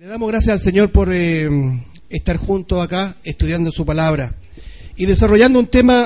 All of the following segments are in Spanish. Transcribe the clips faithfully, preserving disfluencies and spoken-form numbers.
Le damos gracias al Señor por eh, estar juntos acá estudiando su palabra y desarrollando un tema,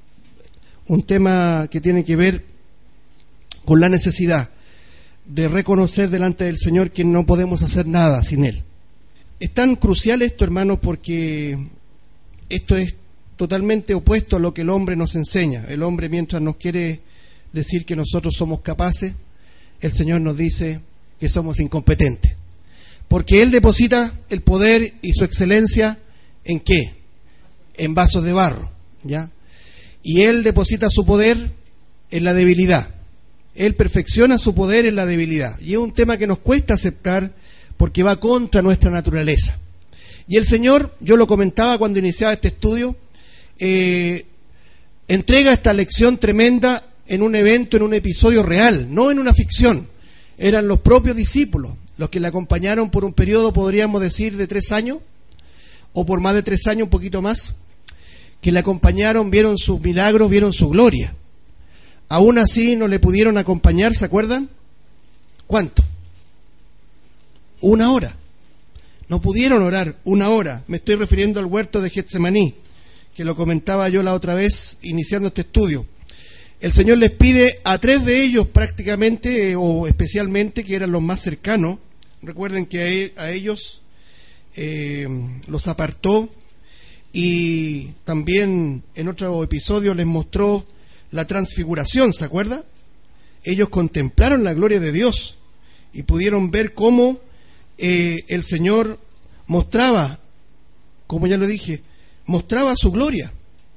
un tema que tiene que ver con la necesidad de reconocer delante del Señor que no podemos hacer nada sin Él. Es tan crucial esto, hermanos, porque esto es totalmente opuesto a lo que el hombre nos enseña. El hombre, mientras nos quiere decir que nosotros somos capaces, el Señor nos dice que somos incompetentes. Porque Él deposita el poder y su excelencia ¿en qué? En vasos de barro, ¿ya? Y Él deposita su poder en la debilidad. Él perfecciona su poder en la debilidad. Y es un tema que nos cuesta aceptar porque va contra nuestra naturaleza. Y el Señor, yo lo comentaba cuando iniciaba este estudio, eh, entrega esta lección tremenda en un evento, en un episodio real, no en una ficción. Eran los propios discípulos los que le acompañaron por un periodo, podríamos decir, de tres años, o por más de tres años, un poquito más, que le acompañaron, vieron sus milagros, vieron su gloria. Aún así no le pudieron acompañar, ¿se acuerdan? ¿Cuánto? Una hora. No pudieron orar una hora. Me estoy refiriendo al huerto de Getsemaní, que lo comentaba yo la otra vez iniciando este estudio. El Señor les pide a tres de ellos prácticamente, o especialmente, que eran los más cercanos. Recuerden que a ellos eh, los apartó y también en otro episodio les mostró la transfiguración, ¿se acuerda? Ellos contemplaron la gloria de Dios y pudieron ver cómo eh, el Señor mostraba, como ya lo dije, mostraba su gloria.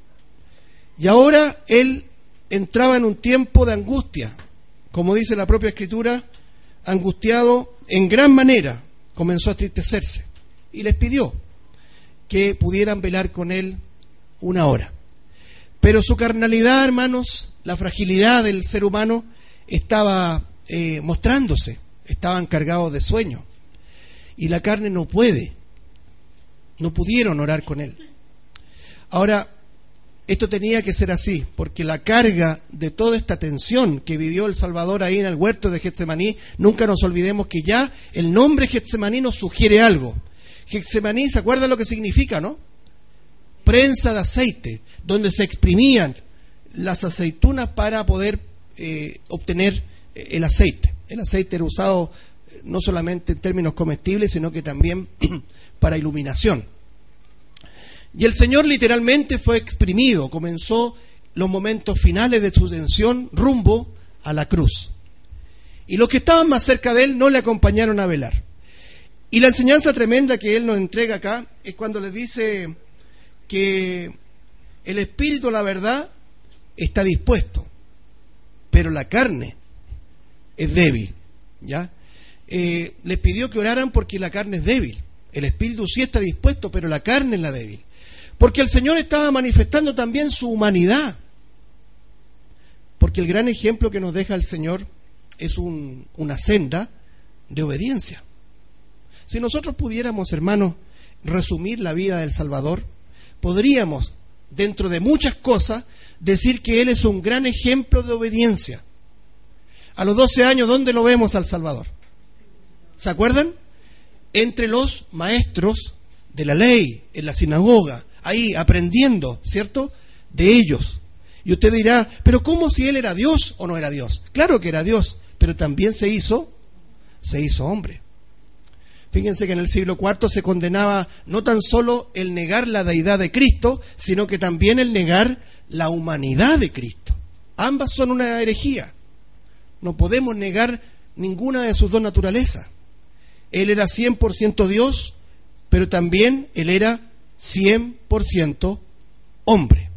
Y ahora Él entraba en un tiempo de angustia, como dice la propia Escritura, angustiado en gran manera, comenzó a entristecerse y les pidió que pudieran velar con Él una hora. Pero su carnalidad, hermanos, la fragilidad del ser humano estaba eh, mostrándose, estaban cargados de sueño y la carne no puede, no pudieron orar con Él. Ahora, esto tenía que ser así, porque la carga de toda esta tensión que vivió el Salvador ahí en el huerto de Getsemaní, nunca nos olvidemos que ya el nombre Getsemaní nos sugiere algo. Getsemaní, ¿se acuerdan lo que significa, no? Prensa de aceite, donde se exprimían las aceitunas para poder eh, obtener el aceite. El aceite era usado no solamente en términos comestibles, sino que también para iluminación. Y el Señor literalmente fue exprimido, comenzó los momentos finales de su tensión rumbo a la cruz. Y los que estaban más cerca de Él no le acompañaron a velar. Y la enseñanza tremenda que Él nos entrega acá es cuando les dice que el espíritu, la verdad, está dispuesto, pero la carne es débil, ¿ya? Eh, les pidió que oraran porque la carne es débil. El espíritu sí está dispuesto, pero la carne es la débil. Porque el Señor estaba manifestando también su humanidad. Porque el gran ejemplo que nos deja el Señor es un, una senda de obediencia. Si nosotros pudiéramos, hermanos, resumir la vida del Salvador, podríamos, dentro de muchas cosas, decir que Él es un gran ejemplo de obediencia. A los doce años, ¿dónde lo vemos al Salvador? ¿Se acuerdan? Entre los maestros de la ley, en la sinagoga, ahí aprendiendo, ¿cierto?, de ellos. Y usted dirá, pero ¿cómo si Él era Dios o no era Dios? Claro que era Dios, pero también se hizo, se hizo hombre. Fíjense que en el siglo cuarto se condenaba no tan solo el negar la deidad de Cristo, sino que también el negar la humanidad de Cristo. Ambas son una herejía. No podemos negar ninguna de sus dos naturalezas. Él era cien por ciento Dios, pero también Él era cien por ciento hombre.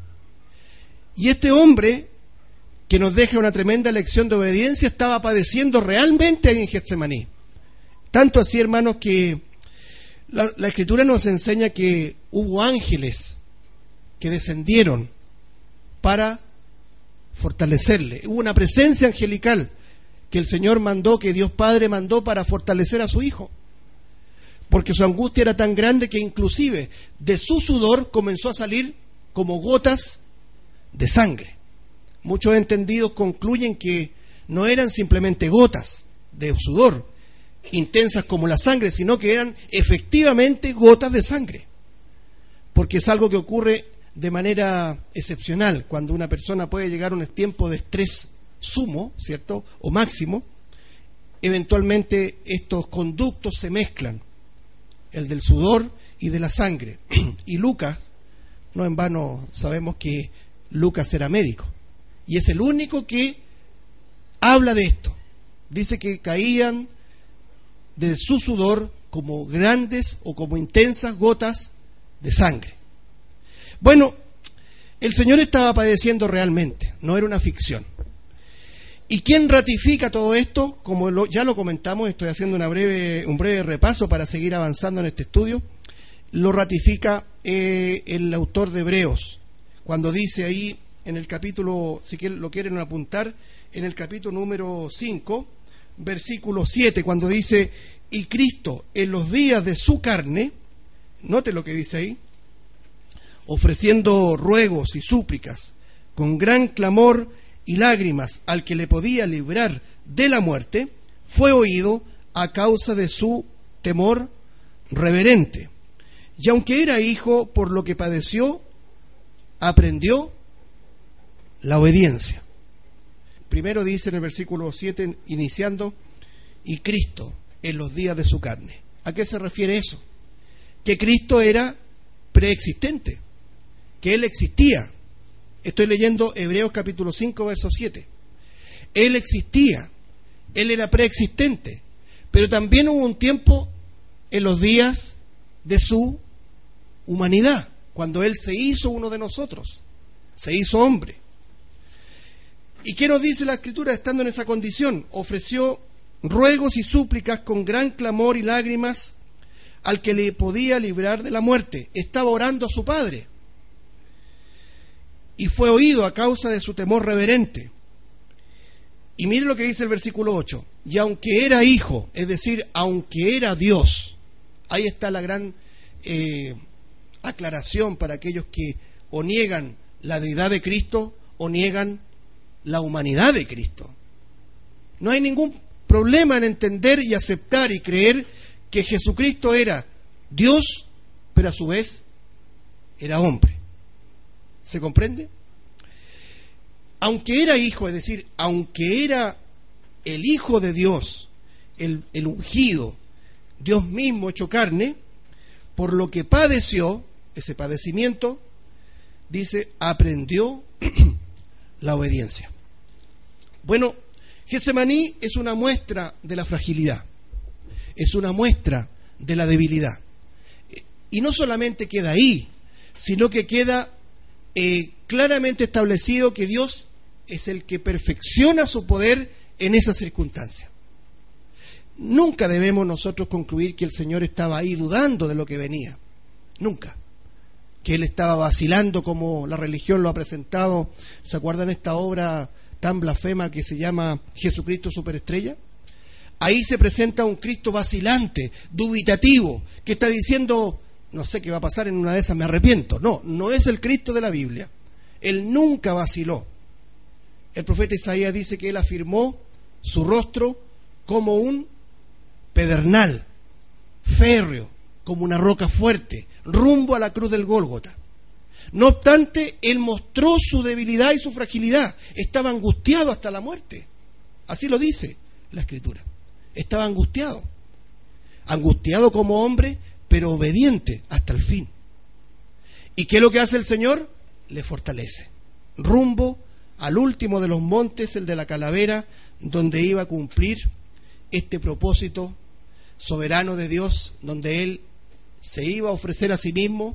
Y este hombre, que nos deja una tremenda lección de obediencia, estaba padeciendo realmente ahí en Getsemaní. Tanto así, hermanos, que la, la Escritura nos enseña que hubo ángeles que descendieron para fortalecerle. Hubo una presencia angelical que el Señor mandó, que Dios Padre mandó para fortalecer a su Hijo. Porque su angustia era tan grande que inclusive de su sudor comenzó a salir como gotas de sangre. Muchos entendidos concluyen que no eran simplemente gotas de sudor, intensas como la sangre, sino que eran efectivamente gotas de sangre. Porque es algo que ocurre de manera excepcional, cuando una persona puede llegar a un tiempo de estrés sumo, ¿cierto?, o máximo. Eventualmente estos conductos se mezclan, el del sudor y de la sangre. Y Lucas, no en vano sabemos que Lucas era médico, y es el único que habla de esto. Dice que caían de su sudor como grandes o como intensas gotas de sangre. Bueno, el Señor estaba padeciendo realmente, no era una ficción. ¿Y quién ratifica todo esto? Como lo, ya lo comentamos, estoy haciendo una breve, un breve repaso para seguir avanzando en este estudio. Lo ratifica eh, el autor de Hebreos, cuando dice ahí en el capítulo, si lo quieren apuntar, en el capítulo número cinco, versículo siete, cuando dice: y Cristo en los días de su carne, note lo que dice ahí, ofreciendo ruegos y súplicas con gran clamor y lágrimas al que le podía librar de la muerte, fue oído a causa de su temor reverente. Y aunque era hijo, por lo que padeció, aprendió la obediencia. Primero dice en el versículo siete, iniciando: y Cristo en los días de su carne. ¿A qué se refiere eso? Que Cristo era preexistente, que Él existía. Estoy leyendo Hebreos capítulo cinco, verso siete. Él existía, Él era preexistente, pero también hubo un tiempo en los días de su humanidad, cuando Él se hizo uno de nosotros, se hizo hombre. ¿Y qué nos dice la Escritura estando en esa condición? Ofreció ruegos y súplicas con gran clamor y lágrimas al que le podía librar de la muerte. Estaba orando a su Padre. Y fue oído a causa de su temor reverente. Y mire lo que dice el versículo ocho. Y aunque era hijo, es decir, aunque era Dios, ahí está la gran eh, aclaración para aquellos que o niegan la deidad de Cristo o niegan la humanidad de Cristo. No hay ningún problema en entender y aceptar y creer que Jesucristo era Dios, pero a su vez era hombre. ¿Se comprende? Aunque era hijo, es decir, aunque era el Hijo de Dios, el, el ungido, Dios mismo hecho carne, por lo que padeció, ese padecimiento, dice, aprendió la obediencia. Bueno, Getsemaní es una muestra de la fragilidad, es una muestra de la debilidad. Y no solamente queda ahí, sino que queda eh, claramente establecido que Dios es el que perfecciona su poder en esa circunstancia. Nunca debemos nosotros concluir que el Señor estaba ahí dudando de lo que venía. Nunca. Que Él estaba vacilando como la religión lo ha presentado. ¿Se acuerdan esta obra tan blasfema que se llama Jesucristo Superestrella? Ahí se presenta un Cristo vacilante, dubitativo, que está diciendo, no sé qué va a pasar en una de esas, me arrepiento. No, no es el Cristo de la Biblia. Él nunca vaciló. El profeta Isaías dice que Él afirmó su rostro como un pedernal, férreo, como una roca fuerte, rumbo a la cruz del Gólgota. No obstante, Él mostró su debilidad y su fragilidad. Estaba angustiado hasta la muerte. Así lo dice la Escritura. Estaba angustiado. Angustiado como hombre, pero obediente hasta el fin. ¿Y qué es lo que hace el Señor? Le fortalece. Rumbo al último de los montes, el de la calavera, donde iba a cumplir este propósito soberano de Dios, donde Él se iba a ofrecer a sí mismo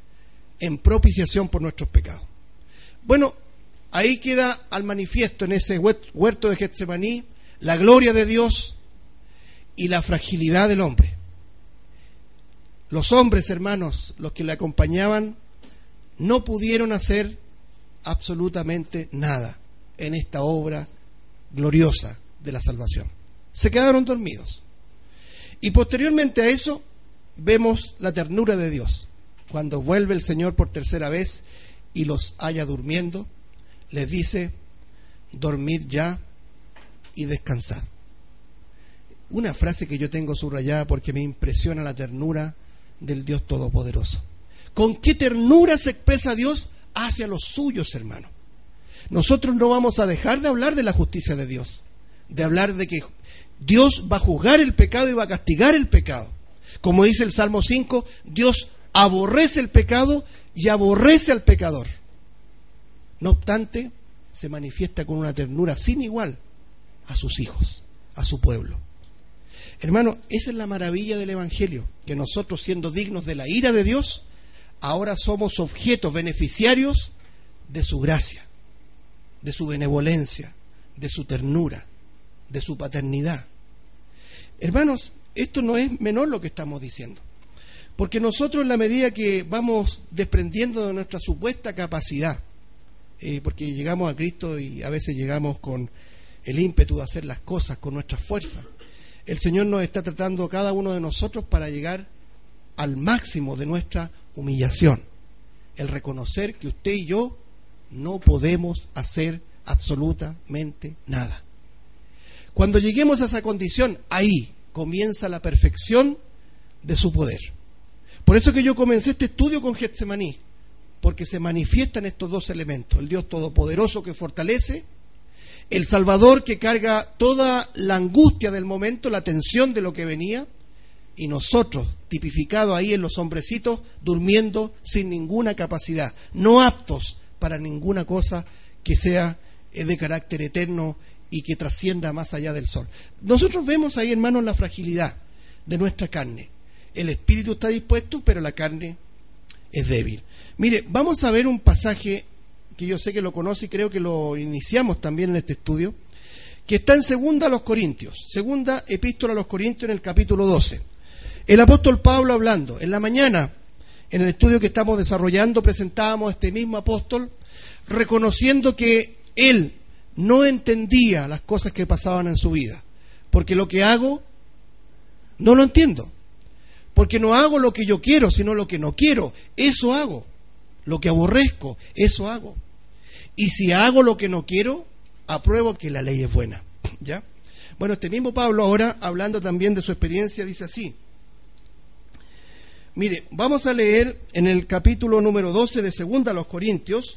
en propiciación por nuestros pecados. Bueno, ahí queda al manifiesto en ese huerto de Getsemaní la gloria de Dios y la fragilidad del hombre. Los hombres, hermanos, los que le acompañaban, no pudieron hacer absolutamente nada en esta obra gloriosa de la salvación. Se quedaron dormidos. Y posteriormente a eso vemos la ternura de Dios. Cuando vuelve el Señor por tercera vez y los halla durmiendo, les dice, dormid ya y descansad. una frase que yo tengo subrayada porque me impresiona la ternura del Dios Todopoderoso. ¿Con qué ternura se expresa Dios hacia los suyos, hermano? Nosotros no vamos a dejar de hablar de la justicia de Dios, de hablar de que Dios va a juzgar el pecado y va a castigar el pecado. Como dice el Salmo cinco, Dios aborrece el pecado y aborrece al pecador. No obstante, se manifiesta con una ternura sin igual a sus hijos, a su pueblo. Hermano, esa es la maravilla del Evangelio, que nosotros, siendo dignos de la ira de Dios, ahora somos objetos beneficiarios de su gracia, de su benevolencia, de su ternura, de su paternidad. Hermanos, esto no es menor lo que estamos diciendo, porque nosotros, en la medida que vamos desprendiendo de nuestra supuesta capacidad, eh, porque llegamos a Cristo y a veces llegamos con el ímpetu de hacer las cosas con nuestras fuerzas, el Señor nos está tratando a cada uno de nosotros para llegar al máximo de nuestra humillación, el reconocer que usted y yo no podemos hacer absolutamente nada. Cuando lleguemos a esa condición, ahí comienza la perfección de su poder. Por eso que yo comencé este estudio con Getsemaní, porque se manifiestan estos dos elementos: el Dios Todopoderoso que fortalece, el Salvador que carga toda la angustia del momento, la tensión de lo que venía, y nosotros, tipificados ahí en los hombrecitos, durmiendo sin ninguna capacidad, no aptos para ninguna cosa que sea de carácter eterno y que trascienda más allá del sol. Nosotros vemos ahí, hermanos, la fragilidad de nuestra carne. El espíritu está dispuesto, pero la carne es débil. Mire, vamos a ver un pasaje que yo sé que lo conoce y creo que lo iniciamos también en este estudio, que está en Segunda a los Corintios, Segunda Epístola a los Corintios, en el capítulo doce. El apóstol Pablo hablando. En la mañana, en el estudio que estamos desarrollando, presentábamos a este mismo apóstol, reconociendo que él no entendía las cosas que pasaban en su vida, porque lo que hago no lo entiendo, porque no hago lo que yo quiero, sino lo que no quiero, eso hago. Lo que aborrezco, eso hago. Y si hago lo que no quiero, apruebo que la ley es buena. ¿Ya? Bueno, este mismo Pablo, ahora hablando también de su experiencia, dice así. Mire, vamos a leer en el capítulo número doce de Segunda a los Corintios,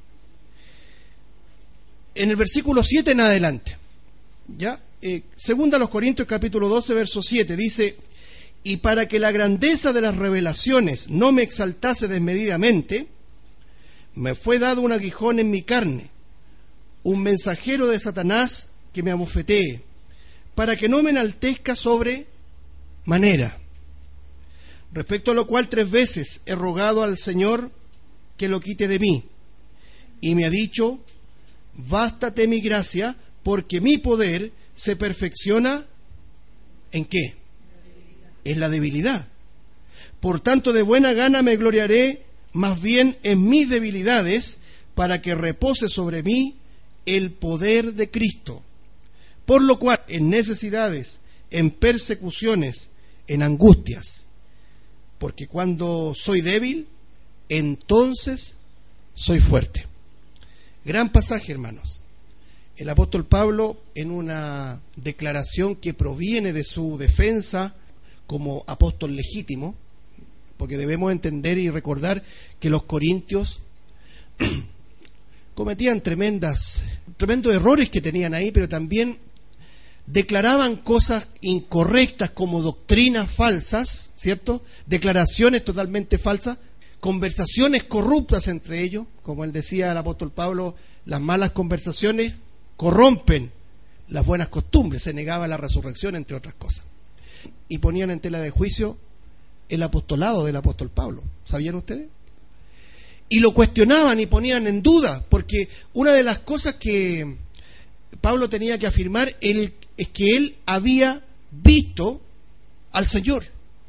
en el versículo siete en adelante. ¿Ya? Eh, Segunda a los Corintios, capítulo doce, verso siete, dice: y para que la grandeza de las revelaciones no me exaltase desmedidamente, me fue dado un aguijón en mi carne, un mensajero de Satanás que me abofetee, para que no me enaltezca sobre manera. Respecto a lo cual tres veces he rogado al Señor que lo quite de mí, y me ha dicho: bástate mi gracia, porque mi poder se perfecciona ¿en qué? En la debilidad. Por tanto, de buena gana me gloriaré más bien en mis debilidades, para que repose sobre mí el poder de Cristo. Por lo cual, en necesidades, en persecuciones, en angustias, porque cuando soy débil, entonces soy fuerte. Gran pasaje, hermanos. El apóstol Pablo, en una declaración que proviene de su defensa como apóstol legítimo, porque debemos entender y recordar que los corintios cometían tremendas, tremendos errores que tenían ahí, pero también declaraban cosas incorrectas como doctrinas falsas, ¿cierto? Declaraciones totalmente falsas, conversaciones corruptas entre ellos, como él decía el apóstol Pablo, las malas conversaciones corrompen las buenas costumbres, se negaba la resurrección, entre otras cosas. Y ponían en tela de juicio el apostolado del apóstol Pablo, ¿sabían ustedes? Y lo cuestionaban y ponían en duda, porque una de las cosas que Pablo tenía que afirmar él, es que él había visto al Señor.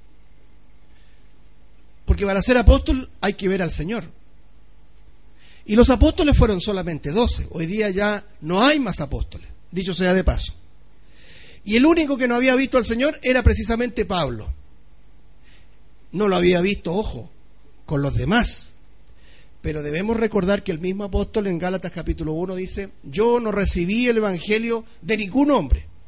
Porque para ser apóstol hay que ver al Señor. Y los apóstoles fueron solamente doce. Hoy día ya no hay más apóstoles, dicho sea de paso. Y el único que no había visto al Señor era precisamente Pablo. No lo había visto, ojo, con los demás. Pero debemos recordar que el mismo apóstol en Gálatas capítulo uno dice: yo no recibí el evangelio de ningún hombre,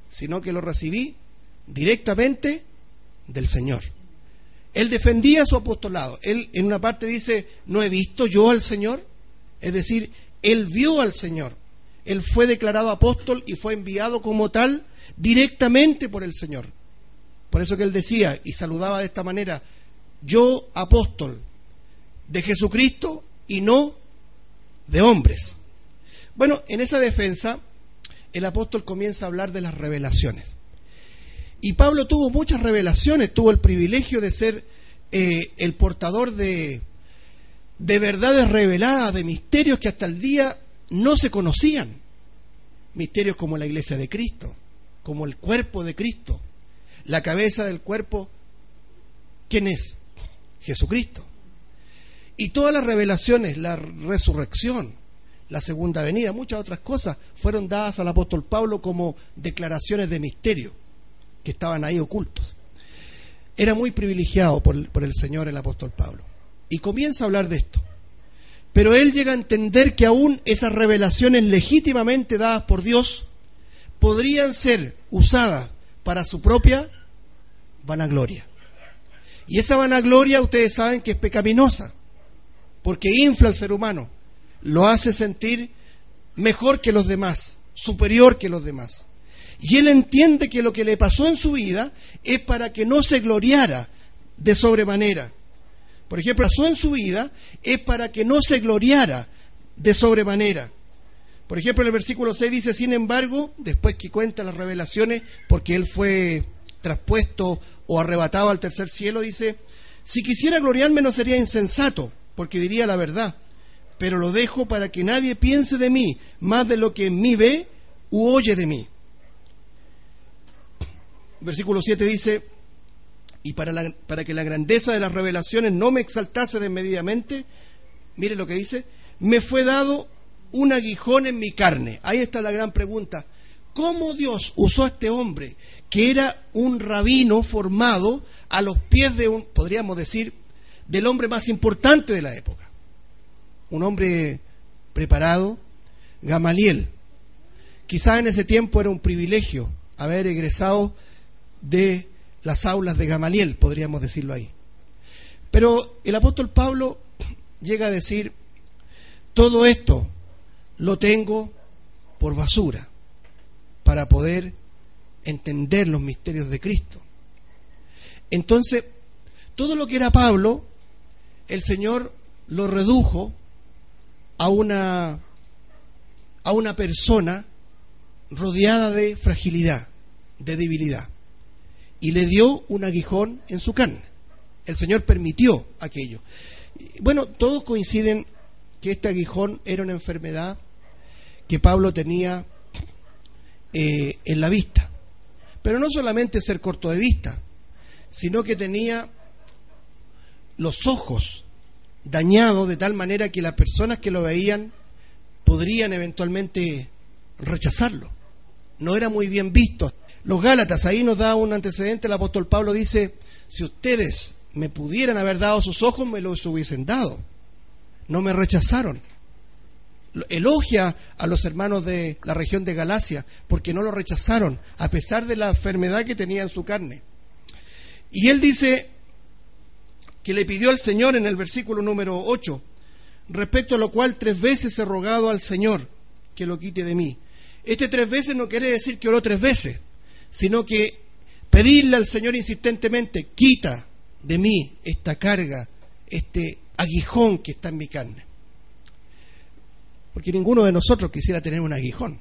sino que lo recibí directamente del Señor. Él defendía su apostolado. Él en una parte dice, ¿no he visto yo al Señor? Es decir, él vio al Señor. Él fue declarado apóstol y fue enviado como tal directamente por el Señor. Por eso que él decía y saludaba de esta manera, yo apóstol de Jesucristo y no de hombres. Bueno, en esa defensa el apóstol comienza a hablar de las revelaciones. Y Pablo tuvo muchas revelaciones, tuvo el privilegio de ser eh, el portador de, de verdades reveladas, de misterios que hasta el día no se conocían. Misterios como la iglesia de Cristo, como el cuerpo de Cristo. La cabeza del cuerpo, ¿quién es? Jesucristo. Y todas las revelaciones, la resurrección, la segunda venida, muchas otras cosas, fueron dadas al apóstol Pablo como declaraciones de misterio, que estaban ahí ocultos. Era muy privilegiado por, por el Señor el apóstol Pablo. Y comienza a hablar de esto. Pero él llega a entender que aún esas revelaciones legítimamente dadas por Dios podrían ser usadas para su propia vanagloria. Y esa vanagloria ustedes saben que es pecaminosa, porque infla al ser humano, lo hace sentir mejor que los demás, superior que los demás. Y él entiende que lo que le pasó en su vida es para que no se gloriara de sobremanera. Por ejemplo, pasó en su vida es para que no se gloriara de sobremanera. Por ejemplo, en el versículo seis dice, sin embargo, después que cuenta las revelaciones, porque él fue traspuesto o arrebatado al tercer cielo, dice, si quisiera gloriarme no sería insensato, porque diría la verdad, pero lo dejo para que nadie piense de mí más de lo que en mí ve u oye de mí. Versículo siete dice, y para, la, para que la grandeza de las revelaciones no me exaltase desmedidamente, mire lo que dice, me fue dado un aguijón en mi carne. Ahí está la gran pregunta. ¿Cómo Dios usó a este hombre, que era un rabino formado a los pies de un, podríamos decir, del hombre más importante de la época? Un hombre preparado, Gamaliel. Quizás en ese tiempo era un privilegio haber egresado de las aulas de Gamaliel, podríamos decirlo ahí. Pero el apóstol Pablo llega a decir, todo esto lo tengo por basura para poder entender los misterios de Cristo. Entonces, todo lo que era Pablo, el Señor lo redujo a una, a una persona rodeada de fragilidad, de debilidad. Y le dio un aguijón en su carne. El Señor permitió aquello. Bueno, todos coinciden que este aguijón era una enfermedad que Pablo tenía eh, en la vista. Pero no solamente ser corto de vista, sino que tenía los ojos dañados de tal manera que las personas que lo veían podrían eventualmente rechazarlo. No era muy bien visto. Los Gálatas, ahí nos da un antecedente, el apóstol Pablo dice, si ustedes me pudieran haber dado sus ojos, me los hubiesen dado. No me rechazaron. Elogia a los hermanos de la región de Galacia, porque no lo rechazaron, a pesar de la enfermedad que tenía en su carne. Y él dice que le pidió al Señor en el versículo número ocho, respecto a lo cual tres veces he rogado al Señor que lo quite de mí. Este tres veces no quiere decir que oró tres veces, sino que pedirle al Señor insistentemente, quita de mí esta carga, este aguijón que está en mi carne. Porque ninguno de nosotros quisiera tener un aguijón.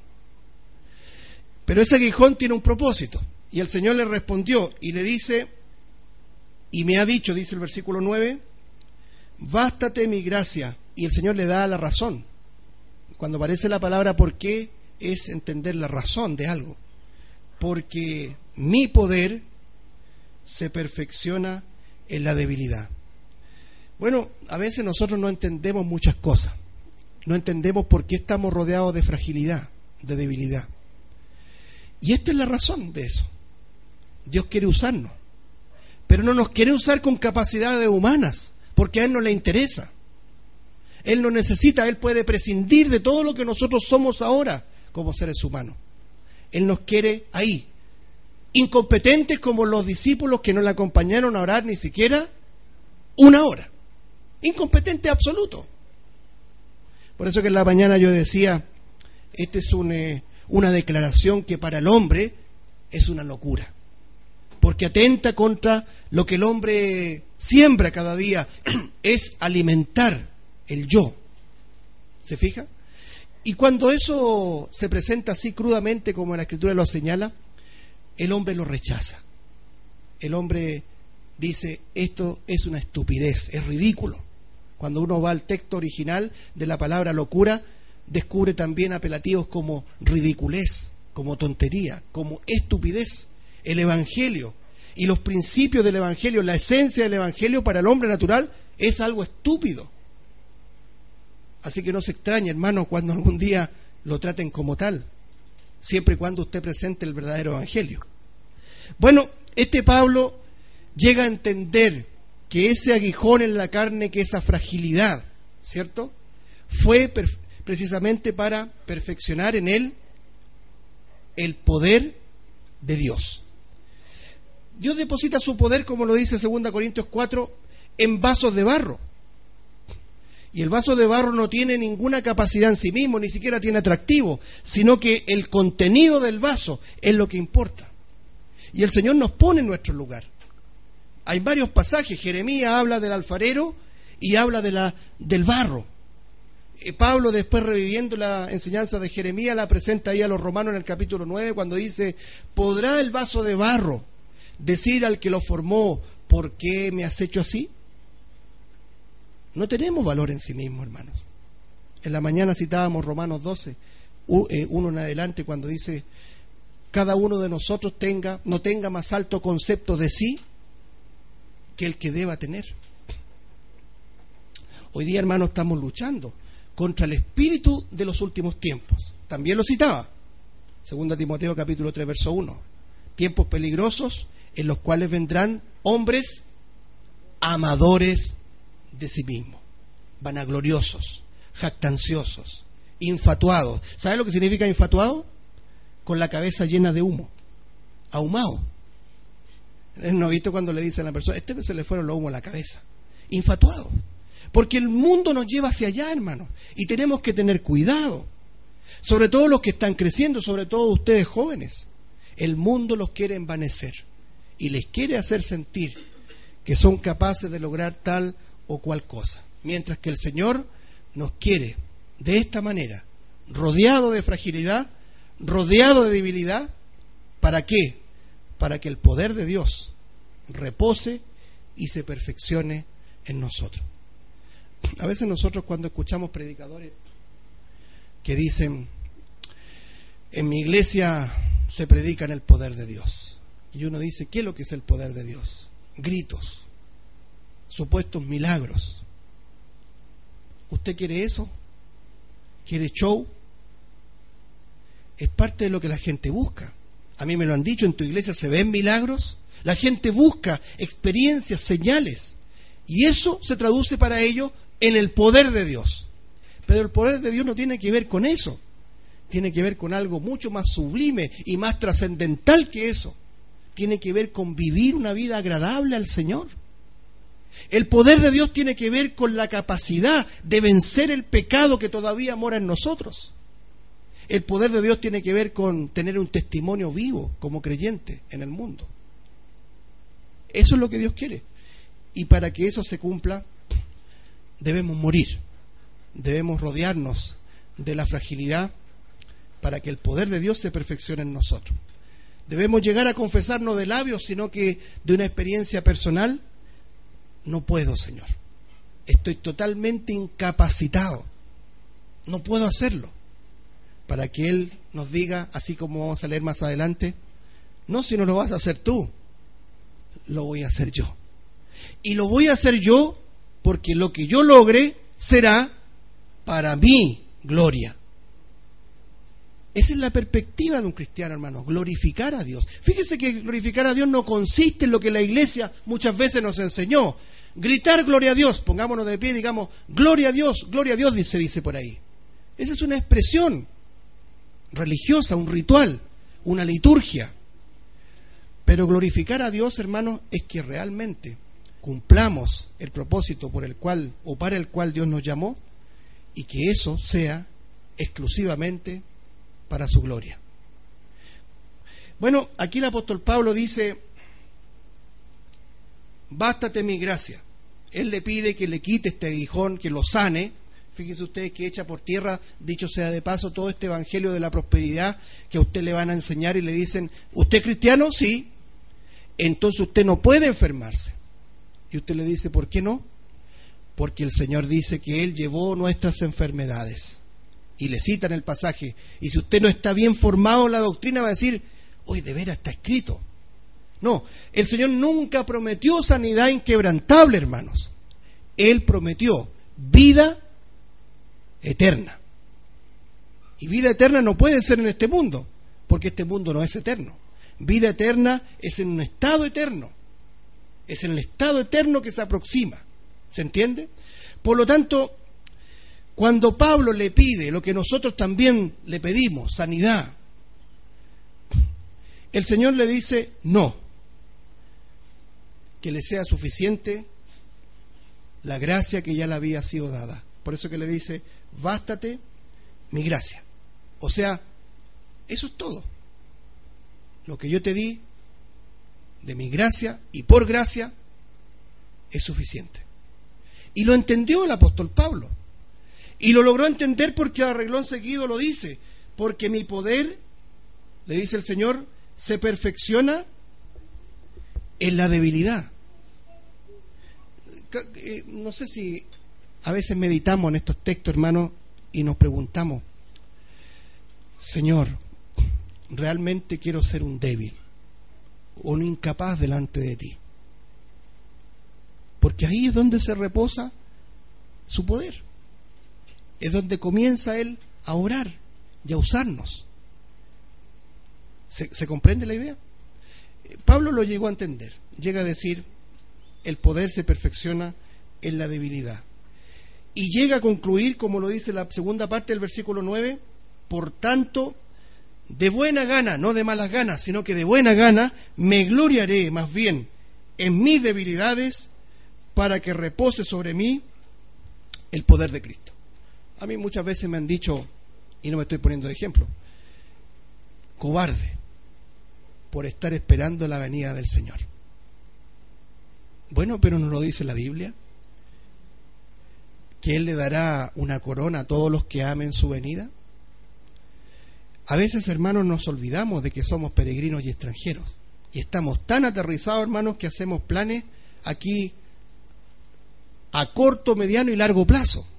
Pero ese aguijón tiene un propósito. Y el Señor le respondió y le dice, y me ha dicho, dice el versículo nueve, bástate mi gracia. Y el Señor le da la razón. Cuando aparece la palabra por qué, es entender la razón de algo. Porque mi poder se perfecciona en la debilidad. Bueno, a veces nosotros no entendemos muchas cosas. No entendemos por qué estamos rodeados de fragilidad, de debilidad. Y esta es la razón de eso. Dios quiere usarnos, pero no nos quiere usar con capacidades humanas, porque a Él no le interesa. Él no necesita, Él puede prescindir de todo lo que nosotros somos ahora como seres humanos. Él nos quiere ahí, incompetentes como los discípulos que no le acompañaron a orar ni siquiera una hora. Incompetente absoluto. Por eso que en la mañana yo decía, esta es un, eh, una declaración que para el hombre es una locura, porque atenta contra lo que el hombre siembra cada día, es alimentar el yo. ¿Se fija? Y cuando eso se presenta así crudamente como la Escritura lo señala, el hombre lo rechaza. El hombre dice, esto es una estupidez, es ridículo. Cuando uno va al texto original de la palabra locura, descubre también apelativos como ridiculez, como tontería, como estupidez. El Evangelio y los principios del Evangelio, la esencia del Evangelio para el hombre natural es algo estúpido. Así que no se extrañe, hermano, cuando algún día lo traten como tal, siempre y cuando usted presente el verdadero Evangelio. Bueno, este Pablo llega a entender que ese aguijón en la carne, que esa fragilidad, ¿cierto?, fue precisamente para perfeccionar en él el poder de Dios. Dios deposita su poder, como lo dice segunda Corintios cuatro, en vasos de barro. Y el vaso de barro no tiene ninguna capacidad en sí mismo, ni siquiera tiene atractivo, sino que el contenido del vaso es lo que importa. Y el Señor nos pone en nuestro lugar. Hay varios pasajes. Jeremías habla del alfarero y habla de la, del barro. Eh, Pablo, después reviviendo la enseñanza de Jeremías, la presenta ahí a los romanos en el capítulo nueve, cuando dice, ¿podrá el vaso de barro decir al que lo formó, ¿por qué me has hecho así? No tenemos valor en sí mismo, hermanos. En la mañana citábamos Romanos doce, uno en adelante, cuando dice, cada uno de nosotros tenga, no tenga más alto concepto de sí que el que deba tener. Hoy día, hermanos, estamos luchando contra el espíritu de los últimos tiempos. También lo citaba, segunda Timoteo capítulo tres, verso uno. Tiempos peligrosos en los cuales vendrán hombres amadores de sí mismos, vanagloriosos, jactanciosos, infatuados. ¿Sabe lo que significa infatuado? Con la cabeza llena de humo, ahumado. ¿No ha visto cuando le dicen a la persona, este se le fueron los humos a la cabeza? Infatuado. Porque el mundo nos lleva hacia allá, hermanos, y tenemos que tener cuidado. Sobre todo los que están creciendo, sobre todo ustedes jóvenes. El mundo los quiere envanecer y les quiere hacer sentir que son capaces de lograr tal o cual cosa, mientras que el Señor nos quiere de esta manera, rodeado de fragilidad, rodeado de debilidad. ¿Para qué? Para que el poder de Dios repose y se perfeccione en nosotros. A veces nosotros, cuando escuchamos predicadores que dicen, en mi iglesia se predica en el poder de Dios, y uno dice, ¿qué es lo que es el poder de Dios? Gritos, supuestos milagros. ¿Usted quiere eso? ¿Quiere show? Es parte de lo que la gente busca. A mí me lo han dicho, en tu iglesia se ven milagros. La gente busca experiencias, señales, y eso se traduce para ellos en el poder de Dios. Pero el poder de Dios no tiene que ver con eso. Tiene que ver con algo mucho más sublime y más trascendental que eso. Tiene que ver con vivir una vida agradable al Señor. El poder de Dios tiene que ver con la capacidad de vencer el pecado que todavía mora en nosotros. El poder de Dios tiene que ver con tener un testimonio vivo como creyente en el mundo. Eso es lo que Dios quiere. Y para que eso se cumpla, debemos morir. Debemos rodearnos de la fragilidad para que el poder de Dios se perfeccione en nosotros. Debemos llegar a confesar no de labios, sino que de una experiencia personal. No puedo, Señor. Estoy totalmente incapacitado. No puedo hacerlo. Para que Él nos diga, así como vamos a leer más adelante, no, si no lo vas a hacer tú, lo voy a hacer yo. Y lo voy a hacer yo porque lo que yo logre será para mi gloria. Esa es la perspectiva de un cristiano, hermano, glorificar a Dios. Fíjese que glorificar a Dios no consiste en lo que la iglesia muchas veces nos enseñó. Gritar gloria a Dios, pongámonos de pie y digamos, gloria a Dios, gloria a Dios, se dice por ahí. Esa es una expresión religiosa, un ritual, una liturgia. Pero glorificar a Dios, hermanos, es que realmente cumplamos el propósito por el cual o para el cual Dios nos llamó, y que eso sea exclusivamente para su gloria. Bueno, aquí el apóstol Pablo dice: bástate mi gracia. Él le pide que le quite este aguijón, que lo sane. Fíjense ustedes que echa por tierra, dicho sea de paso, todo este evangelio de la prosperidad que a usted le van a enseñar y le dicen: ¿usted es cristiano? Sí. Entonces usted no puede enfermarse. Y usted le dice: ¿por qué no? Porque el Señor dice que Él llevó nuestras enfermedades. Y le citan el pasaje. Y si usted no está bien formado en la doctrina, va a decir: hoy de veras está escrito. No, el Señor nunca prometió sanidad inquebrantable, hermanos. Él prometió vida eterna. Y vida eterna no puede ser en este mundo, porque este mundo no es eterno. Vida eterna es en un estado eterno. Es en el estado eterno que se aproxima. ¿Se entiende? Por lo tanto, cuando Pablo le pide lo que nosotros también le pedimos, sanidad, el Señor le dice: no, que le sea suficiente la gracia que ya le había sido dada. Por eso que le dice: bástate mi gracia. O sea, eso es todo. Lo que yo te di de mi gracia y por gracia es suficiente. Y lo entendió el apóstol Pablo. Y lo logró entender porque a reglón seguido lo dice: porque mi poder, le dice el Señor, se perfecciona en la debilidad. No sé si a veces meditamos en estos textos, hermanos, y nos preguntamos: Señor, realmente quiero ser un débil, un incapaz delante de ti. Porque ahí es donde se reposa su poder. Es donde comienza Él a orar y a usarnos. ¿Se, ¿Se comprende la idea? Pablo lo llegó a entender. Llega a decir: el poder se perfecciona en la debilidad. Y llega a concluir, como lo dice la segunda parte del versículo nueve: por tanto, de buena gana, no de malas ganas, sino que de buena gana, me gloriaré más bien en mis debilidades, para que repose sobre mí el poder de Cristo. A mí muchas veces me han dicho, y no me estoy poniendo de ejemplo, cobarde por estar esperando la venida del Señor. Bueno, pero ¿no lo dice la Biblia? Que Él le dará una corona a todos los que amen su venida. A veces, hermanos, nos olvidamos de que somos peregrinos y extranjeros. Y estamos tan aterrizados, hermanos, que hacemos planes aquí a corto, mediano y largo plazo.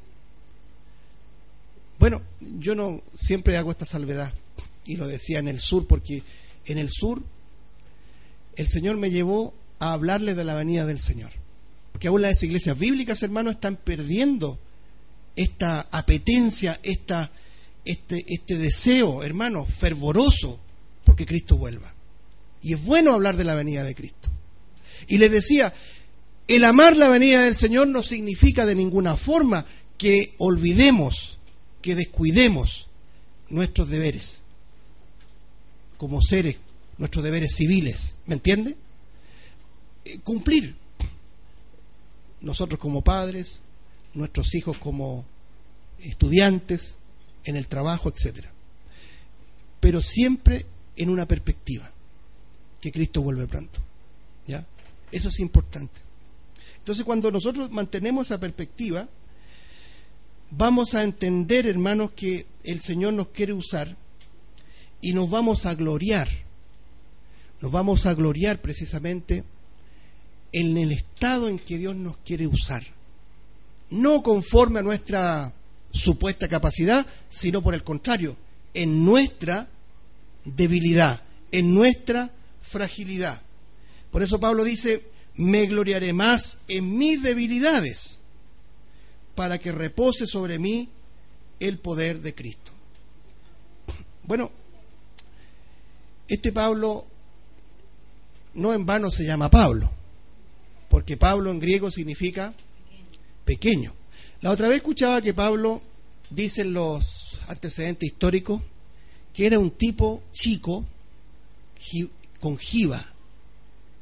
Bueno, yo no siempre hago esta salvedad, y lo decía en el sur, porque en el sur el Señor me llevó a hablarles de la venida del Señor. Porque aún las iglesias bíblicas, hermanos, están perdiendo esta apetencia, esta, este, este deseo, hermanos, fervoroso, porque Cristo vuelva. Y es bueno hablar de la venida de Cristo. Y les decía, el amar la venida del Señor no significa de ninguna forma que olvidemos, que descuidemos nuestros deberes como seres, nuestros deberes civiles, ¿me entiende? Eh, cumplir nosotros como padres, nuestros hijos como estudiantes, en el trabajo, etcétera. Pero siempre en una perspectiva, que Cristo vuelve pronto, ¿ya? Eso es importante. Entonces, cuando nosotros mantenemos esa perspectiva, vamos a entender, hermanos, que el Señor nos quiere usar y nos vamos a gloriar. Nos vamos a gloriar precisamente en el estado en que Dios nos quiere usar. No conforme a nuestra supuesta capacidad, sino por el contrario, en nuestra debilidad, en nuestra fragilidad. Por eso Pablo dice: me gloriaré más en mis debilidades, para que repose sobre mí el poder de Cristo. Bueno, este Pablo no en vano se llama Pablo, porque Pablo en griego significa pequeño. La otra vez escuchaba que Pablo, dicen los antecedentes históricos, que era un tipo chico con jiba,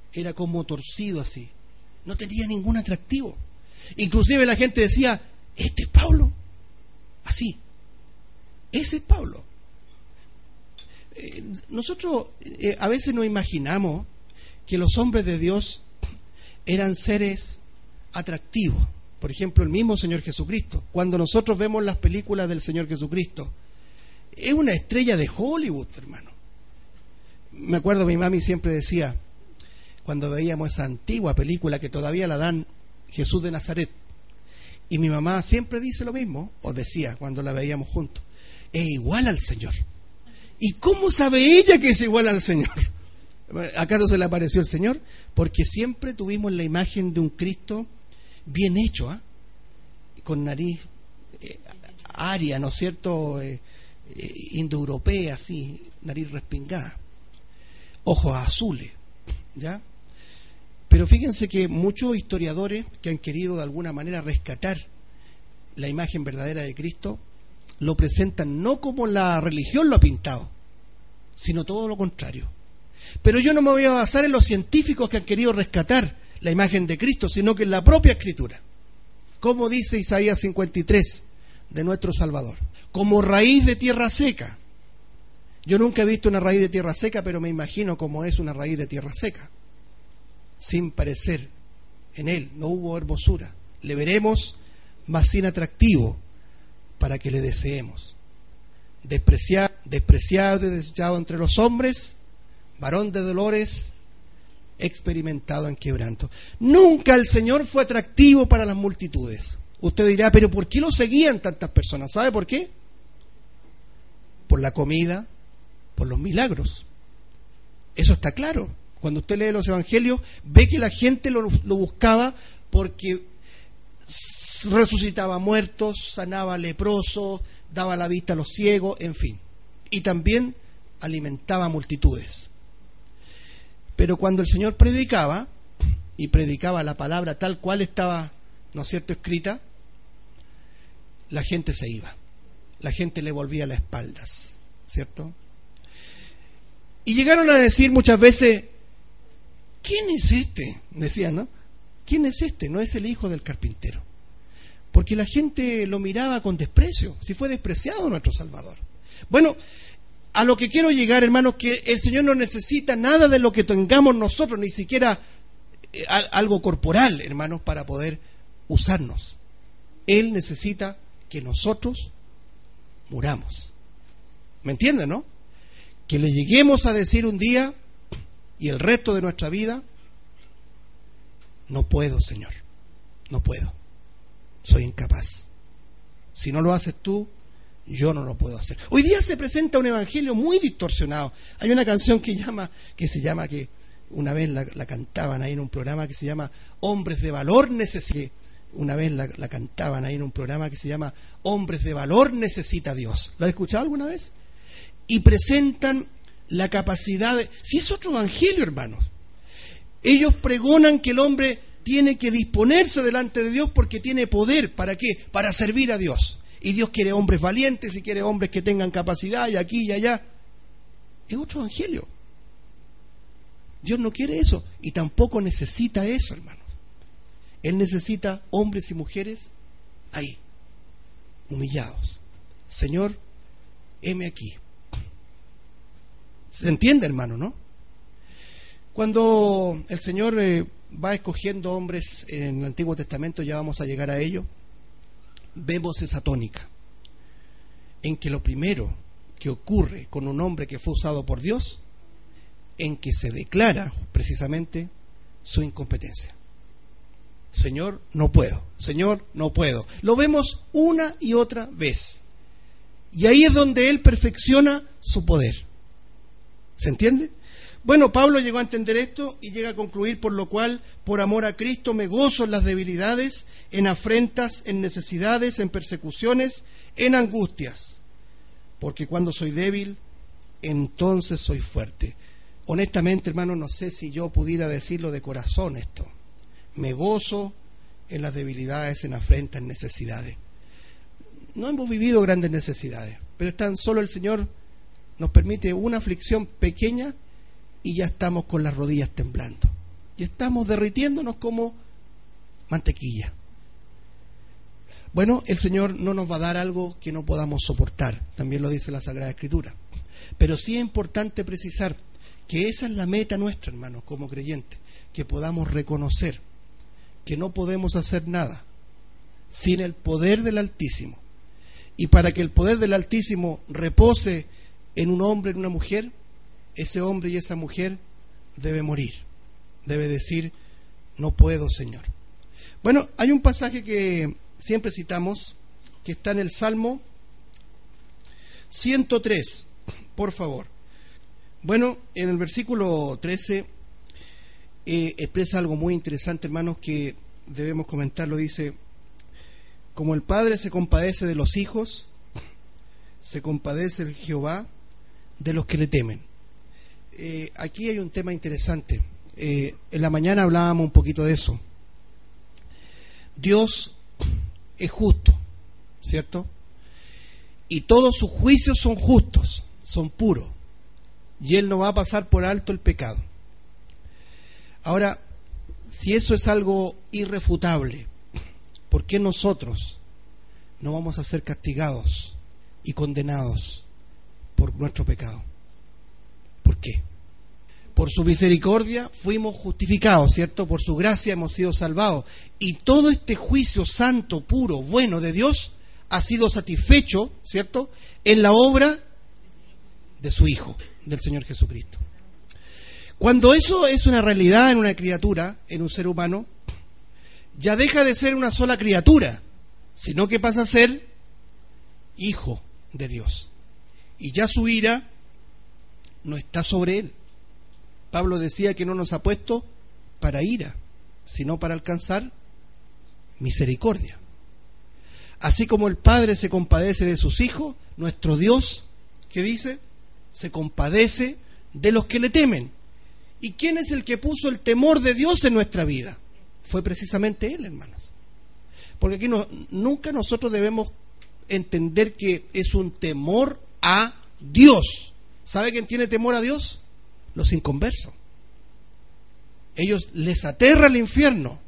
era como torcido así, no tenía ningún atractivo. Inclusive la gente decía, este es Pablo, así, ese es Pablo. Eh, nosotros eh, a veces nos imaginamos que los hombres de Dios eran seres atractivos. Por ejemplo, el mismo Señor Jesucristo. Cuando nosotros vemos las películas del Señor Jesucristo, es una estrella de Hollywood, hermano. Me acuerdo, mi mami siempre decía, cuando veíamos esa antigua película que todavía la dan, Jesús de Nazaret, y mi mamá siempre dice lo mismo, o decía cuando la veíamos juntos, es igual al Señor. ¿Y cómo sabe ella que es igual al Señor? ¿Acaso se le apareció el Señor? Porque siempre tuvimos la imagen de un Cristo bien hecho, ¿eh? Con nariz eh, aria, ¿no es cierto? Eh, eh, indoeuropea, así, nariz respingada, ojos azules, ¿ya? Pero fíjense que muchos historiadores que han querido de alguna manera rescatar la imagen verdadera de Cristo lo presentan no como la religión lo ha pintado, sino todo lo contrario. Pero yo no me voy a basar en los científicos que han querido rescatar la imagen de Cristo, sino que en la propia Escritura. Como dice Isaías cincuenta y tres de nuestro Salvador, como raíz de tierra seca. Yo nunca he visto una raíz de tierra seca, pero me imagino cómo es una raíz de tierra seca. Sin parecer en él, no hubo hermosura. Le veremos, mas sin atractivo, para que le deseemos. Despreciado, despreciado y desechado entre los hombres, varón de dolores, experimentado en quebranto. Nunca el Señor fue atractivo para las multitudes. Usted dirá, pero ¿por qué lo seguían tantas personas? ¿Sabe por qué? Por la comida, por los milagros. Eso está claro. Cuando usted lee los evangelios, ve que la gente lo, lo buscaba porque resucitaba muertos, sanaba leprosos, daba la vista a los ciegos, en fin. Y también alimentaba multitudes. Pero cuando el Señor predicaba, y predicaba la palabra tal cual estaba, ¿no es cierto?, escrita, la gente se iba. La gente le volvía las espaldas, ¿cierto? Y llegaron a decir muchas veces, ¿quién es este? Decían, ¿no? ¿Quién es este? No es el hijo del carpintero. Porque la gente lo miraba con desprecio, si fue despreciado nuestro Salvador. Bueno, a lo que quiero llegar, hermanos, que el Señor no necesita nada de lo que tengamos nosotros, ni siquiera eh, algo corporal, hermanos, para poder usarnos. Él necesita que nosotros muramos. ¿Me entienden, no? Que le lleguemos a decir un día y el resto de nuestra vida, no puedo, Señor, no puedo, soy incapaz. Si no lo haces tú, yo no lo puedo hacer. Hoy día se presenta un evangelio muy distorsionado. Hay una canción que llama, que se llama, que una vez la, la cantaban ahí en un programa que se llama Hombres de Valor Necesita. Una vez la, la cantaban ahí en un programa que se llama Hombres de Valor Necesita Dios. ¿Lo has escuchado alguna vez? Y presentan la capacidad de... Si es otro evangelio, hermanos. Ellos pregonan que el hombre tiene que disponerse delante de Dios porque tiene poder. ¿Para qué? Para servir a Dios. Y Dios quiere hombres valientes y quiere hombres que tengan capacidad y aquí y allá. Es otro evangelio. Dios no quiere eso y tampoco necesita eso, hermanos. Él necesita hombres y mujeres ahí, humillados. Señor, heme aquí. ¿Se entiende, hermano, no? Cuando el Señor eh, va escogiendo hombres en el Antiguo Testamento, ya vamos a llegar a ello, vemos esa tónica en que lo primero que ocurre con un hombre que fue usado por Dios, en que se declara precisamente su incompetencia. Señor, no puedo. Señor, no puedo. Lo vemos una y otra vez. Y ahí es donde Él perfecciona su poder. ¿Se entiende? Bueno, Pablo llegó a entender esto y llega a concluir, por lo cual, por amor a Cristo, me gozo en las debilidades, en afrentas, en necesidades, en persecuciones, en angustias. Porque cuando soy débil, entonces soy fuerte. Honestamente, hermano, no sé si yo pudiera decirlo de corazón esto. Me gozo en las debilidades, en afrentas, en necesidades. No hemos vivido grandes necesidades, pero tan solo el Señor nos permite una aflicción pequeña y ya estamos con las rodillas temblando. y estamos derritiéndonos como mantequilla. Bueno, el Señor no nos va a dar algo que no podamos soportar, también lo dice la Sagrada Escritura. Pero sí es importante precisar que esa es la meta nuestra, hermanos, como creyentes, que podamos reconocer que no podemos hacer nada sin el poder del Altísimo. Y para que el poder del Altísimo repose en un hombre, en una mujer, ese hombre y esa mujer debe morir, debe decir: no puedo, Señor. Bueno, hay un pasaje que siempre citamos, que está en el Salmo ciento tres, por favor. Bueno, en el versículo trece eh, expresa algo muy interesante, hermanos, que debemos comentarlo. Dice: como el Padre se compadece de los hijos, se compadece el Jehová de los que le temen. Eh, aquí hay un tema interesante. Eh, en la mañana hablábamos un poquito de eso. Dios es justo, ¿cierto? Y todos sus juicios son justos, son puros. Y Él no va a pasar por alto el pecado. Ahora, si eso es algo irrefutable, ¿por qué nosotros no vamos a ser castigados y condenados por nuestro pecado? ¿Por qué? Por su misericordia fuimos justificados, ¿cierto? Por su gracia hemos sido salvados. Y todo este juicio santo, puro, bueno de Dios ha sido satisfecho, ¿cierto?, en la obra de su Hijo, del Señor Jesucristo. Cuando eso es una realidad en una criatura, en un ser humano, ya deja de ser una sola criatura, sino que pasa a ser hijo de Dios. Y ya su ira no está sobre él. Pablo decía que no nos ha puesto para ira, sino para alcanzar misericordia. Así como el Padre se compadece de sus hijos, nuestro Dios, ¿qué dice? Se compadece de los que le temen. ¿Y quién es el que puso el temor de Dios en nuestra vida? Fue precisamente Él, hermanos. Porque aquí no, nunca nosotros debemos entender que es un temor a Dios. ¿Sabe quién tiene temor a Dios? Los inconversos. Ellos les aterra el infierno.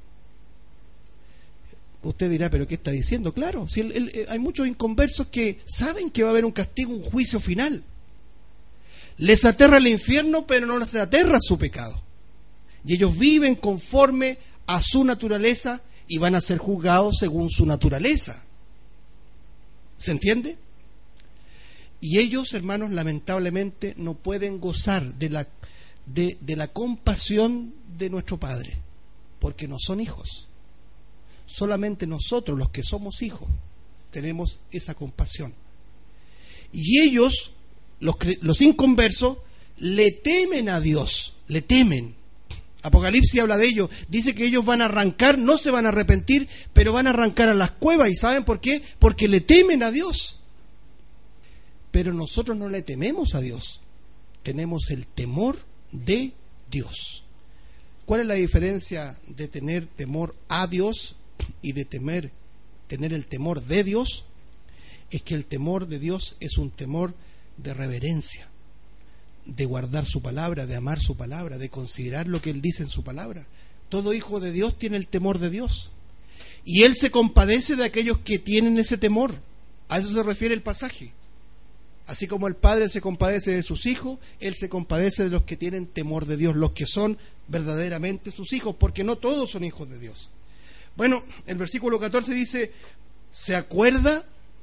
Usted dirá, ¿pero qué está diciendo? Claro, si él, él, hay muchos inconversos que saben que va a haber un castigo, un juicio final. Les aterra el infierno, pero no les aterra su pecado. Y ellos viven conforme a su naturaleza y van a ser juzgados según su naturaleza. ¿Se entiende? Y ellos, hermanos, lamentablemente no pueden gozar de la, de, de la compasión de nuestro Padre, porque no son hijos. Solamente nosotros, los que somos hijos, tenemos esa compasión. Y ellos, los, los inconversos, le temen a Dios, le temen. Apocalipsis habla de ello, dice que ellos van a arrancar, no se van a arrepentir, pero van a arrancar a las cuevas. ¿Y saben por qué? Porque le temen a Dios. Pero nosotros no le tememos a Dios, tenemos el temor de Dios. ¿Cuál es la diferencia de tener temor a Dios y de temer, tener el temor de Dios? Es que el temor de Dios es un temor de reverencia, de guardar su palabra, de amar su palabra, de considerar lo que Él dice en su palabra. Todo hijo de Dios tiene el temor de Dios. Y Él se compadece de aquellos que tienen ese temor. A eso se refiere el pasaje. Así como el Padre se compadece de sus hijos, Él se compadece de los que tienen temor de Dios, los que son verdaderamente sus hijos, porque no todos son hijos de Dios. Bueno, el versículo catorce dice: se acuerda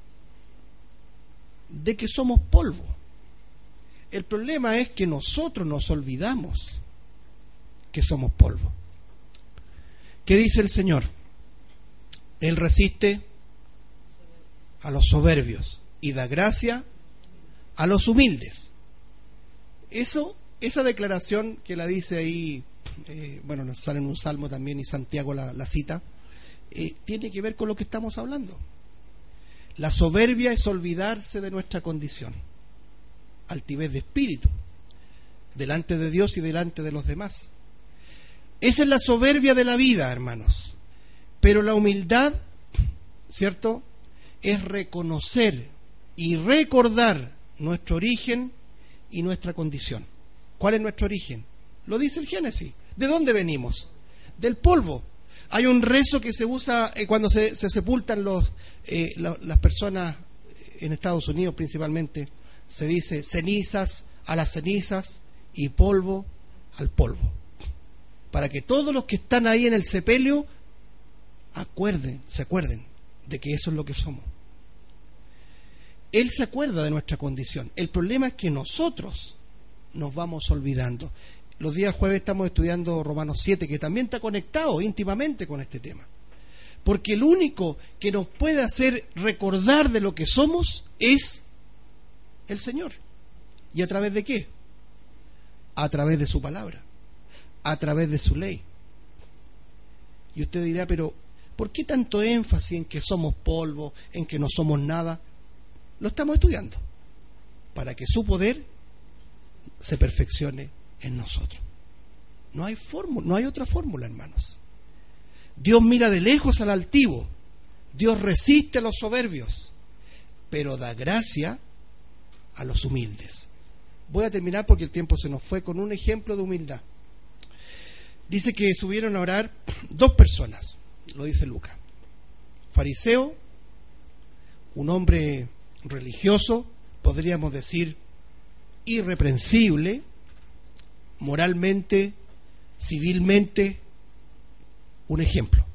de que somos polvo. El problema es que nosotros nos olvidamos que somos polvo. ¿Qué dice el Señor? Él resiste a los soberbios y da gracia a los humildes. Eso, esa declaración que la dice ahí, eh, bueno, nos sale en un salmo también y Santiago la, la cita, eh, tiene que ver con lo que estamos hablando. La soberbia es olvidarse de nuestra condición, altivez de espíritu, delante de Dios y delante de los demás. Esa es la soberbia de la vida, hermanos. Pero la humildad, ¿cierto?, es reconocer y recordar nuestro origen y nuestra condición. ¿Cuál es nuestro origen? Lo dice el Génesis. ¿De dónde venimos? Del polvo. Hay un rezo que se usa eh, cuando se, se sepultan los, eh, la, las personas en Estados Unidos principalmente. Se dice cenizas a las cenizas y polvo al polvo. Para que todos los que están ahí en el sepelio acuerden, se acuerden de que eso es lo que somos. Él se acuerda de nuestra condición. El problema es que nosotros nos vamos olvidando. Los días jueves estamos estudiando Romanos siete, que también está conectado íntimamente con este tema. Porque el único que nos puede hacer recordar de lo que somos es el Señor. ¿Y a través de qué? A través de su palabra, a través de su ley. Y usted dirá, pero ¿por qué tanto énfasis en que somos polvo, en que no somos nada? Lo estamos estudiando para que su poder se perfeccione en nosotros. No hay fórmula, no hay otra fórmula, hermanos. Dios mira de lejos al altivo, Dios resiste a los soberbios, pero da gracia a los humildes. Voy a terminar porque el tiempo se nos fue con un ejemplo de humildad. Dice que subieron a orar dos personas, lo dice Lucas. Fariseo, un hombre religioso, podríamos decir irreprensible, moralmente, civilmente, un ejemplo.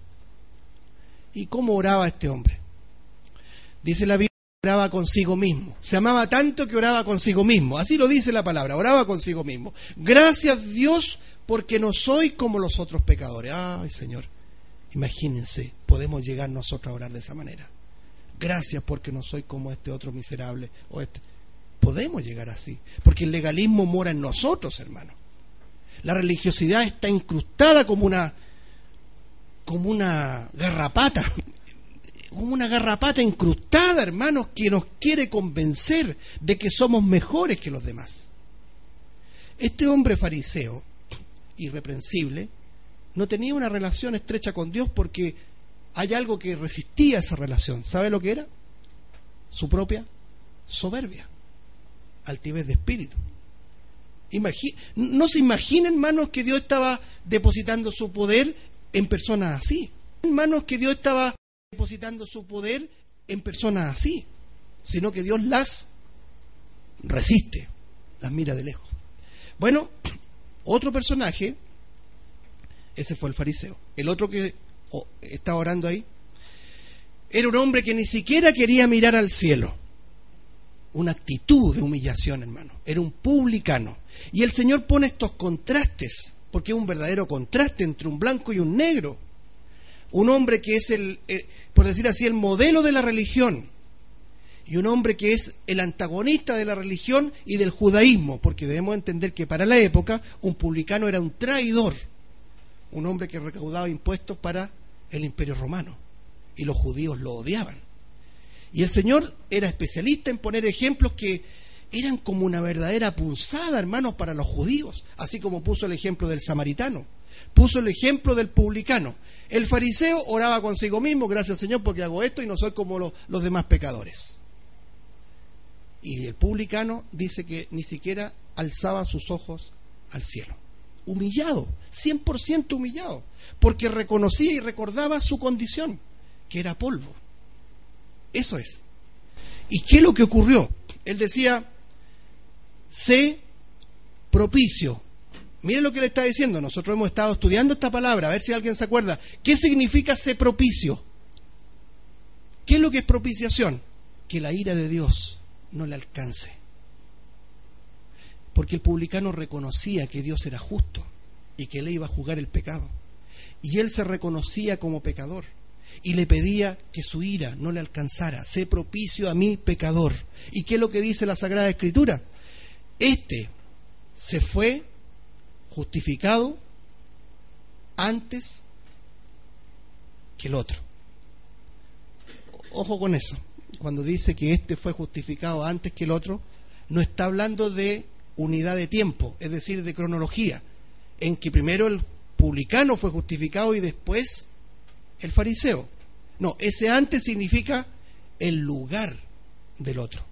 ¿Y cómo oraba este hombre? Dice la Biblia que oraba consigo mismo. Se amaba tanto que oraba consigo mismo. Así lo dice la palabra, oraba consigo mismo. Gracias, Dios, porque no soy como los otros pecadores. Ay, Señor, imagínense, podemos llegar nosotros a orar de esa manera. Gracias porque no soy como este otro miserable o este. Podemos llegar así, porque el legalismo mora en nosotros, hermano. La religiosidad está incrustada como una como una garrapata, como una garrapata incrustada, hermanos, que nos quiere convencer de que somos mejores que los demás. Este hombre fariseo, irreprensible, no tenía una relación estrecha con Dios porque hay algo que resistía esa relación. ¿Sabe lo que era? Su propia soberbia, altivez de espíritu. Imagi- no se imaginen, hermanos, que Dios estaba depositando su poder en personas así. Hermanos, que Dios estaba depositando su poder en personas así, sino que Dios las resiste, las mira de lejos. Bueno, otro personaje, ese fue el fariseo. El otro que oh, estaba orando ahí era un hombre que ni siquiera quería mirar al cielo. Una actitud de humillación, hermano. Era un publicano. Y el Señor pone estos contrastes, porque es un verdadero contraste entre un blanco y un negro. Un hombre que es el, el, por decir así, el modelo de la religión, y un hombre que es el antagonista de la religión y del judaísmo, porque debemos entender que para la época un publicano era un traidor, un hombre que recaudaba impuestos para el Imperio Romano, y los judíos lo odiaban. Y el Señor era especialista en poner ejemplos que eran como una verdadera punzada, hermanos, para los judíos, así como puso el ejemplo del samaritano, puso el ejemplo del publicano. El fariseo oraba consigo mismo, gracias Señor porque hago esto y no soy como los, los demás pecadores. Y el publicano dice que ni siquiera alzaba sus ojos al cielo. Humillado, cien por ciento humillado, porque reconocía y recordaba su condición, que era polvo. Eso es. ¿Y qué es lo que ocurrió? Él decía, sé propicio. Miren lo que le está diciendo. Nosotros hemos estado estudiando esta palabra, a ver si alguien se acuerda. ¿Qué significa ser propicio? ¿Qué es lo que es propiciación? Que la ira de Dios no le alcance. Porque el publicano reconocía que Dios era justo y que le iba a juzgar el pecado. Y él se reconocía como pecador y le pedía que su ira no le alcanzara. Sé propicio a mí, pecador. ¿Y qué es lo que dice la Sagrada Escritura? Este se fue justificado antes que el otro. Ojo con eso. Cuando dice que este fue justificado antes que el otro, no está hablando de unidad de tiempo, es decir, de cronología, en que primero el publicano fue justificado y después el fariseo. No, ese antes significa el lugar del otro.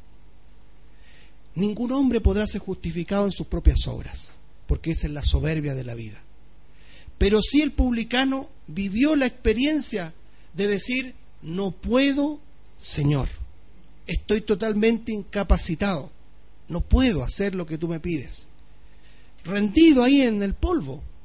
Ningún hombre podrá ser justificado en sus propias obras, porque esa es la soberbia de la vida. Pero sí el publicano vivió la experiencia de decir: no puedo, Señor, estoy totalmente incapacitado, no puedo hacer lo que tú me pides. Rendido ahí en el polvo,